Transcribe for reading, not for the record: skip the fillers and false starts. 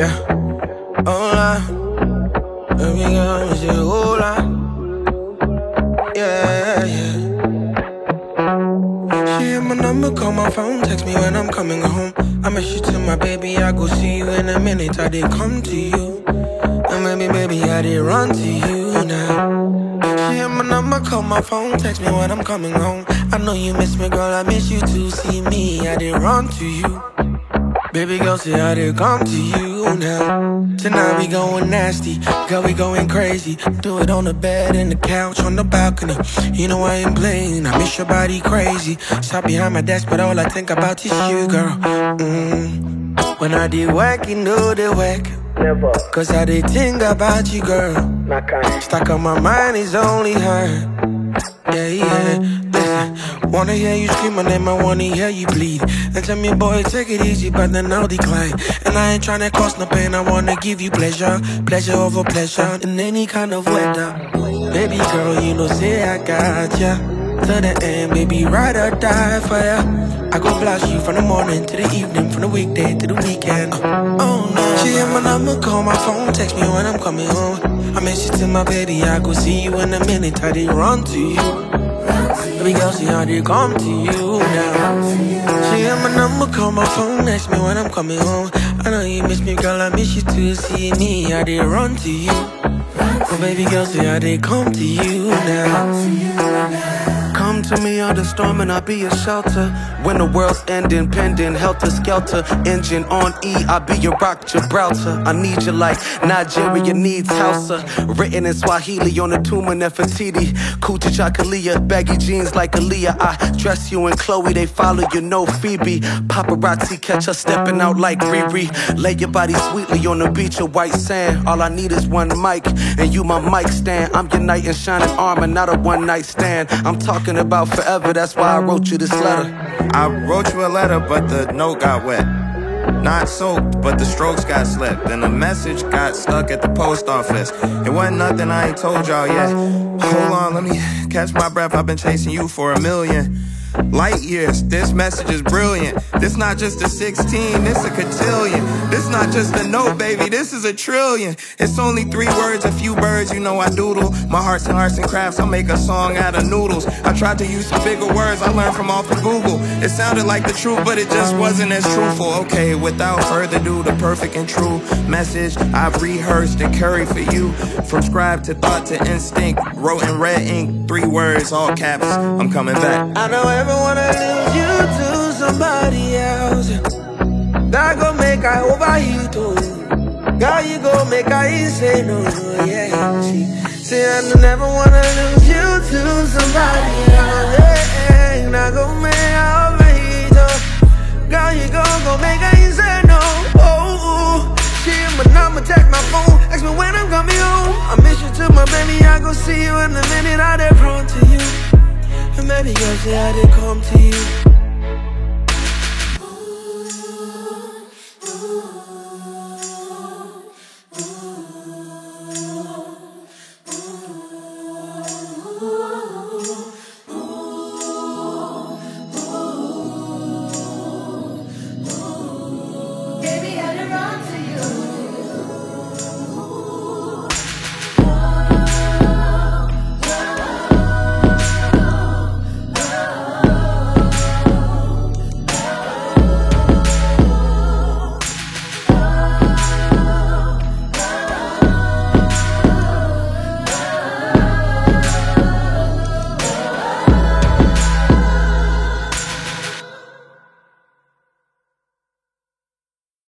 Yeah, hola. Baby girl, you say hola. Yeah, yeah. She hit my number, call my phone, text me when I'm coming home. I miss you to my baby, I go see you in a minute. I did come to you, and maybe I did run to you now. She hit my number, call my phone, text me when I'm coming home. I know you miss me, girl, I miss you too. See me, I did run to you. Baby girl, say I did come to you now. Tonight we going nasty, girl, we going crazy. Do it on the bed, in the couch, on the balcony. You know I ain't playing, I miss your body crazy. Stop behind my desk, but all I think about is you, girl. When I did work, you know the work. Never. Cause I did think about you, girl. Not kind. Stuck on my mind is only her. Yeah, yeah. Listen, wanna hear you scream my name, I wanna hear you bleed. And tell me, boy, take it easy, but then I'll decline. And I ain't tryna cause no pain, I wanna give you pleasure. Pleasure over pleasure, in any kind of weather. Baby girl, you know, say I got ya. To the end, baby, ride or die for ya. I go blast you from the morning to the evening, from the weekday to the weekend. Oh no. She hit my number, call my phone, text me when I'm coming home. I miss you to my baby, I go see you in a minute. I did run to you. Baby girl, see how they come to you now. She hit my number, call my phone, text me when I'm coming home. I know you miss me, girl, I miss you too. See me, I did run to you. Oh, baby girl, see how they come to you now. Come to me on the storm and I'll be your shelter. When the world's ending, pending, helter-skelter. Engine on E, I'll be your rock, Gibraltar. I need you like Nigeria needs Hausa. Written in Swahili on the tomb of Nefertiti. Coochie Chakalia, baggy jeans like Aaliyah. I dress you in Chloe, they follow you, no Phoebe. Paparazzi catch her stepping out like Riri. Lay your body sweetly on the beach of white sand. All I need is one mic, and you my mic stand. I'm your knight in shining armor, not a one-night stand. I'm talking about forever, that's why I wrote you this letter. I wrote you a letter, but the note got wet. Not soaked, but the strokes got slipped. And the message got stuck at the post office. It wasn't nothing I ain't told y'all yet. Hold on, let me catch my breath. I've been chasing you for 1,000,000 light years. This message is brilliant. This not just a 16, this a cotillion. This not just a note, baby, this is a trillion. It's only 3 words, a few birds, you know I doodle. My hearts and arts and crafts, I make a song out of noodles. I tried to use some bigger words, I learned from off of Google. It sounded like the truth, but it just wasn't as truthful. Okay, without further ado, the perfect and true message I've rehearsed and carried for you. From scribe to thought to instinct, wrote in red ink, 3 words, all caps, I'm coming back. I don't ever wanna lose you to somebody else. That gon' make I overheat, oh. Girl, you gon' make I say no, yeah. She say I don't ever wanna lose you to somebody else. Yeah, that gon' make I overheat, oh. Girl, you gon' make I say no, oh. She in my number, text my phone, ask me when I'm coming home. I miss you to my baby, I go see you in a minute. I did run to you. And maybe girl, say I did come to you.